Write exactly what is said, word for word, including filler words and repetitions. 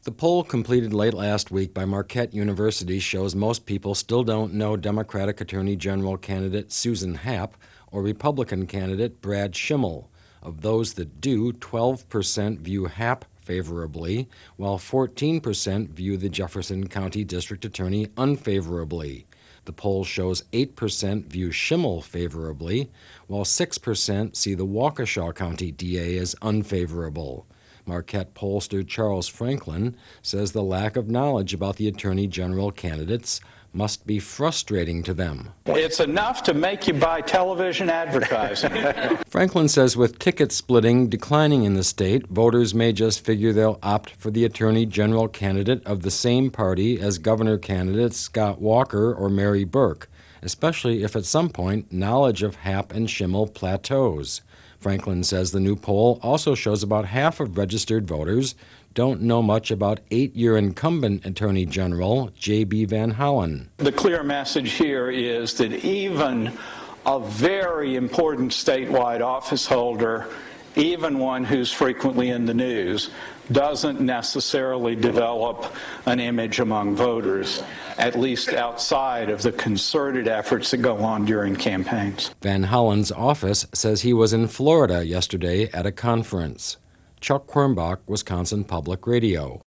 The poll completed late last week by Marquette University shows most people still don't know Democratic Attorney General candidate Susan Happ or Republican candidate Brad Schimmel. Of those that do, twelve percent view Happ favorably, while fourteen percent view the Jefferson County District Attorney unfavorably. The poll shows eight percent view Schimmel favorably, while six percent see the Waukesha County D A as unfavorable. Marquette pollster Charles Franklin says the lack of knowledge about the Attorney General candidates must be frustrating to them. It's enough to make you buy television advertising. Franklin says with ticket splitting declining in the state, voters may just figure they'll opt for the Attorney General candidate of the same party as governor candidates Scott Walker or Mary Burke, especially if at some point knowledge of Happ and Schimmel plateaus. Franklin says the new poll also shows about half of registered voters don't know much about eight-year incumbent Attorney General J B Van Hollen. The clear message here is that even a very important statewide office holder, even one who's frequently in the news, doesn't necessarily develop an image among voters, at least outside of the concerted efforts that go on during campaigns. Van Hollen's office says he was in Florida yesterday at a conference. Chuck Quirmbach, Wisconsin Public Radio.